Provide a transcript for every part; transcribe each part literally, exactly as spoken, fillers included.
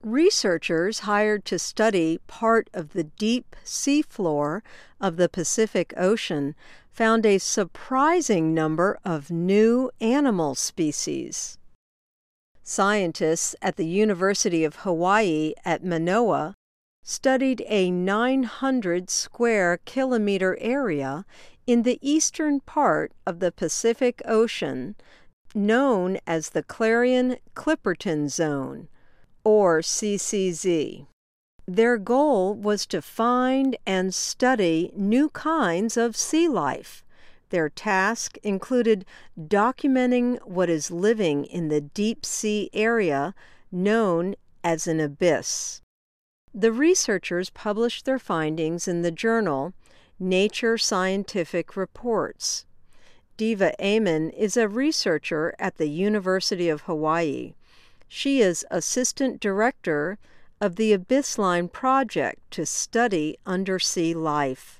Researchers hired to study part of the deep seafloor of the Pacific Ocean found a surprising number of new animal species. Scientists at the University of Hawaii at Manoa studied a nine hundred square kilometer area in the eastern part of the Pacific Ocean known as the Clarion-Clipperton Zone, or C C Z. Their goal was to find and study new kinds of sea life. Their task included documenting what is living in the deep sea area known as an abyss. The researchers published their findings in the journal Nature Scientific Reports. Diva Amon is a researcher at the University of Hawaii. She is assistant director of the Abyssline Project to study undersea life.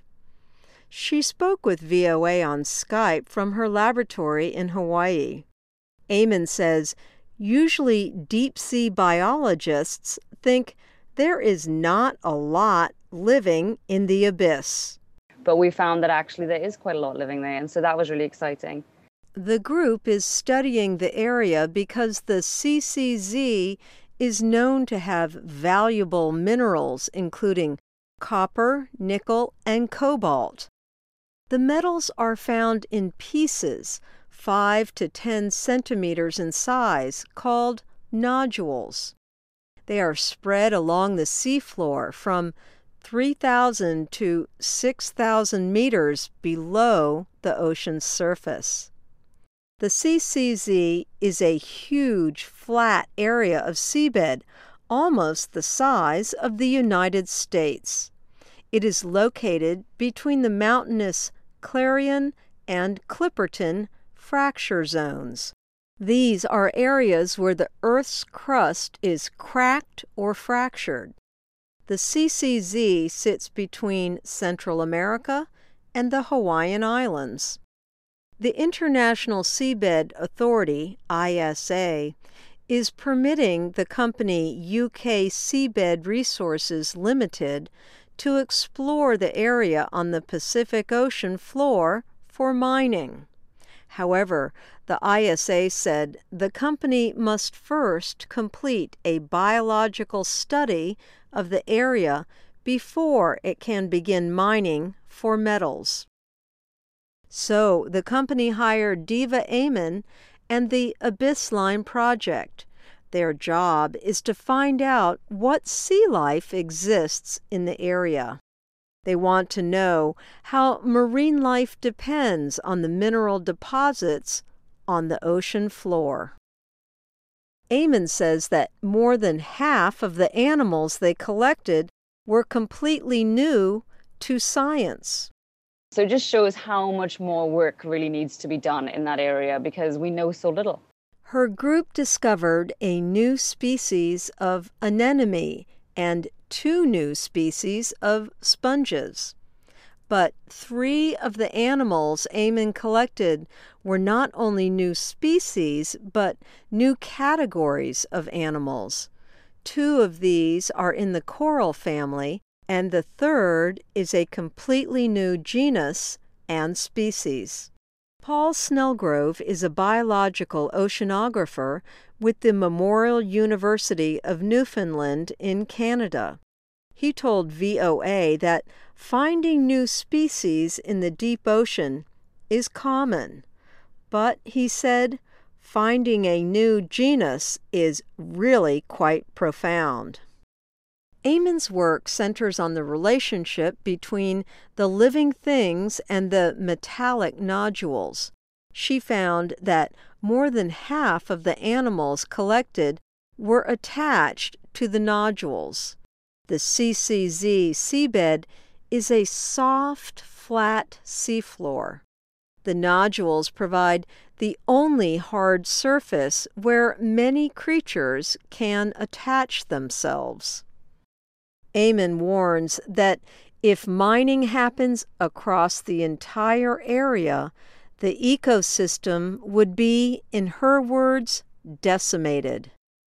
She spoke with V O A on Skype from her laboratory in Hawaii. Amon says, usually deep-sea biologists think there is not a lot living in the abyss. But we found that actually there is quite a lot living there, and so that was really exciting. The group is studying the area because the C C Z is known to have valuable minerals including copper, nickel, and cobalt. The metals are found in pieces five to ten centimeters in size called nodules. They are spread along the seafloor from three thousand to six thousand meters below the ocean's surface. The C C Z is a huge, flat area of seabed, almost the size of the United States. It is located between the mountainous Clarion and Clipperton fracture zones. These are areas where the Earth's crust is cracked or fractured. The C C Z sits between Central America and the Hawaiian Islands. The International Seabed Authority, I S A, is permitting the company U K Seabed Resources Limited to explore the area on the Pacific Ocean floor for mining. However, the I S A said the company must first complete a biological study of the area before it can begin mining for metals. So the company hired Diva Amon and the Abyssline Project. Their job is to find out what sea life exists in the area. They want to know how marine life depends on the mineral deposits on the ocean floor. Amon says that more than half of the animals they collected were completely new to science. So it just shows how much more work really needs to be done in that area because we know so little. Her group discovered a new species of anemone and two new species of sponges. But three of the animals Amon collected were not only new species, but new categories of animals. Two of these are in the coral family, and the third is a completely new genus and species. Paul Snellgrove is a biological oceanographer with the Memorial University of Newfoundland in Canada. He told V O A that finding new species in the deep ocean is common, but, he said, finding a new genus is really quite profound. Amon's work centers on the relationship between the living things and the metallic nodules. She found that more than half of the animals collected were attached to the nodules. The C C Z seabed is a soft, flat seafloor. The nodules provide the only hard surface where many creatures can attach themselves. Amon warns that if mining happens across the entire area, the ecosystem would be, in her words, decimated.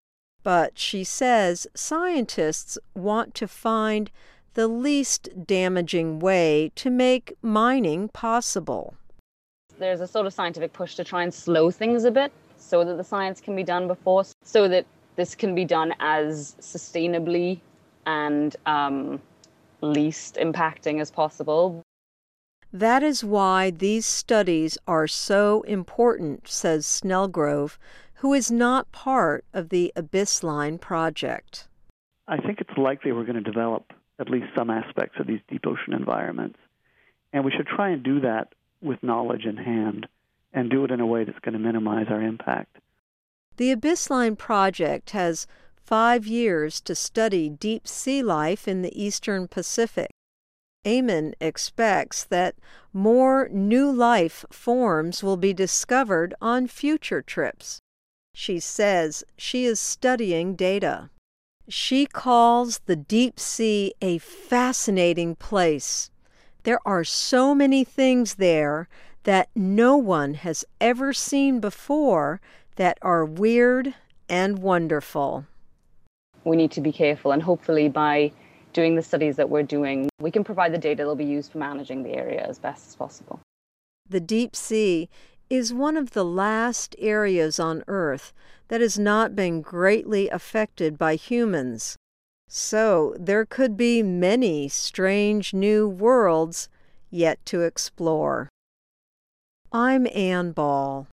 But she says scientists want to find the least damaging way to make mining possible. There's a sort of scientific push to try and slow things a bit so that the science can be done before, so that this can be done as sustainably and um, least impacting as possible. That is why these studies are so important, says Snellgrove, who is not part of the Abyssline project. I think it's likely we're going to develop at least some aspects of these deep ocean environments, and we should try and do that with knowledge in hand and do it in a way that's going to minimize our impact. The Abyssline project has five years to study deep sea life in the eastern Pacific. Eamon expects that more new life forms will be discovered on future trips. She says she is studying data. She calls the deep sea a fascinating place. There are so many things there that no one has ever seen before that are weird and wonderful. We need to be careful, and hopefully by doing the studies that we're doing, we can provide the data that will be used for managing the area as best as possible. The deep sea is one of the last areas on Earth that has not been greatly affected by humans. So there could be many strange new worlds yet to explore. I'm Ann Ball.